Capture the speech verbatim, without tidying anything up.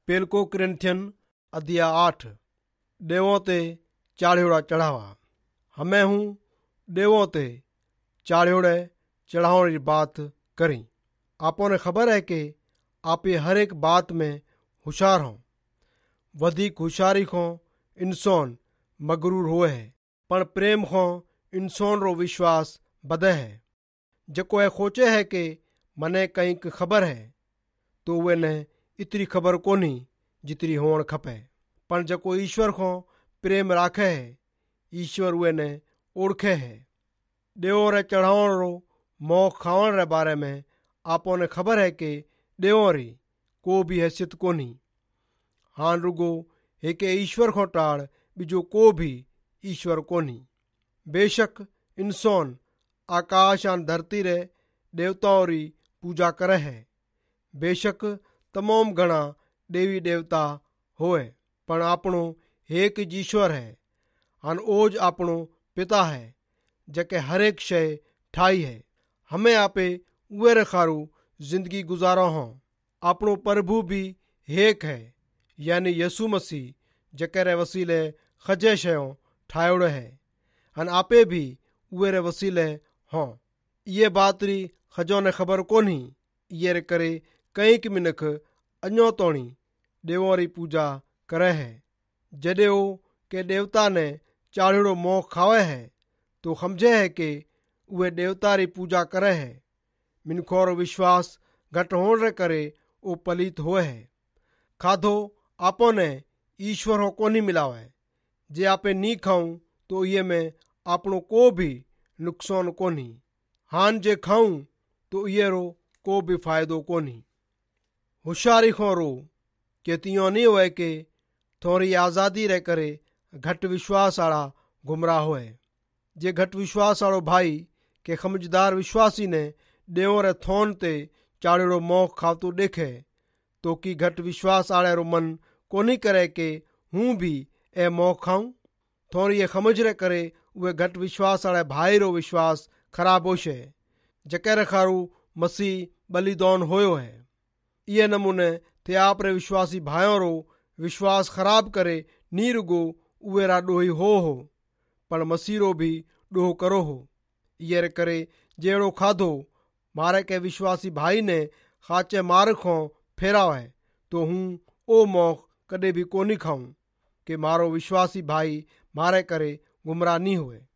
पेलको क्रिंथियन अध्याय आठ। देवों ते चाढ़ियोड़ा चढ़ावा। हमें हूँ देवों ते चाढ़ियोड़े चढ़ावण की बात करी। आपो ने खबर है कि आप ये हर एक बात में होशियार हों। वधिक होशियारी को इंसान मगरूर हुए है, पर प्रेम को इंसान रो विश्वास बधे है। जको ये सोचे है कि मने कहीं खबर है तो वे ने इतनी खबर कोनी जितनी होण खपे। पर जको ईश्वर को प्रेम राखे है, ईश्वर वे ने ओढ़खे है। देवों रे चढ़ावण रो मोह खावण रे बारे में आपो ने खबर है कि देवों री को भी हैसियत कोनी। हाँ रुगो एक ईश्वर को टाड़ बीजो को भी ईश्वर कोनी। बेशक इंसान आकाश आन धरती रे देवताओं री पूजा करे है। बेशक तमाम घना देवी देवता होए, पर आपनो एक ईश्वर है। अन ओज आपनो पिता है जके हर एक शय ठाई है। हमें आपे उए रखारू जिंदगी गुजारो हों। आपनो प्रभु भी एक है, यानी यसु मसीह जके रे वसीले खजे शयों ठायोड़े है। अन आपे भी उए रे वसीले हों। ये बात री खजों ने खबर कोनी। ये रे करे कई की मिनख अञो तोणी देवों री पूजा करे है। जदे वो के देवता ने चाढ़ियोड़ो मोह खावे है तो समझे है कि वे देवता री पूजा करे है। मिनखों रो विश्वास घट होण रे करे वो पलीत हुए है। खाधो आपो ने ईश्वर हो कोनी मिलावे। जे आपे नी खाऊं तो ये में आपनो को भी नुकसान कोनी। हान जे खाऊं तो ये रो को भी फायदो कोनी। होशियारी खो रो के तियो नहीं हुए कि थोड़ी आज़ादी रह करे घट विश्वास आड़ा गुमराह हुए। जे घट विश्वास आड़ो भाई के समझदार विश्वासी ने देवों रे थोन ते चाड़ियोड़ो मोह खावतो देखे तो की घट विश्वास आड़े रो मन कोनी करे कि हूँ भी ए मोह खाऊं। थोड़ी ये समझ रे करे वे घट विश्वास आड़े भाई रो विश्वास खराब होशे जके रखारू मसीह बलिदान होयो है। ये नमूने थे आप रे विश्वासी भाइयों रो विश्वास खराब करे नी रुगो उवे रा डोही हो हो पर मसीह रो भी डोह करो हो। ये रे करे जेड़ो खाधो मारे के विश्वासी भाई ने खाचे मार खो फेराव है तो हूँ ओ मोख कदे भी कोनी खाऊं कि मारो विश्वासी भाई मारे करे गुमराह नी हुए।